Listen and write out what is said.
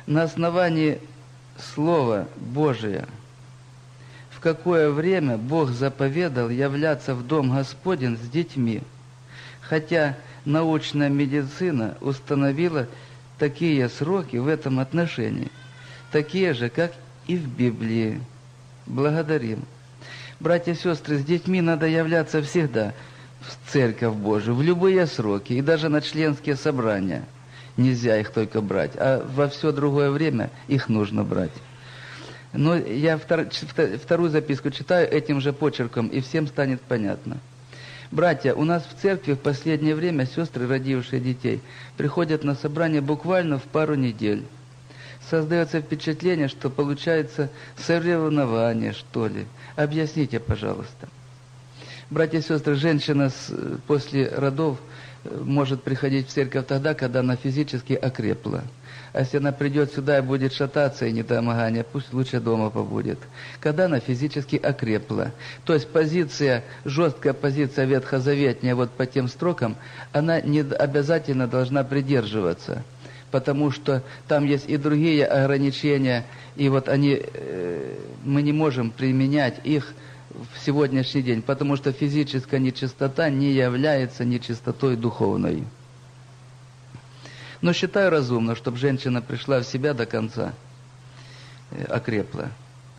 на основании Слова Божия, в какое время Бог заповедал являться в Дом Господень с детьми, хотя научная медицина установила такие сроки в этом отношении, такие же, как и в Библии. Благодарим. Братья и сестры, с детьми надо являться всегда в Церковь Божию, в любые сроки, и даже на членские собрания. Нельзя их только брать, а во все другое время их нужно брать. Но я вторую записку читаю этим же почерком, и всем станет понятно. Братья, у нас в церкви в последнее время сестры, родившие детей, приходят на собрание буквально в пару недель. Создается впечатление, что получается соревнование, что ли. Объясните, пожалуйста. Братья и сестры, женщина после родов может приходить в церковь тогда, когда она физически окрепла. А если она придет сюда и будет шататься и недомогание, пусть лучше дома побудет. Когда она физически окрепла. То есть жесткая позиция ветхозаветная вот по тем строкам, она не обязательно должна придерживаться. Потому что там есть и другие ограничения, и вот мы не можем применять их в сегодняшний день, потому что физическая нечистота не является нечистотой духовной. Но считаю разумно, чтобы женщина пришла в себя до конца, окрепла.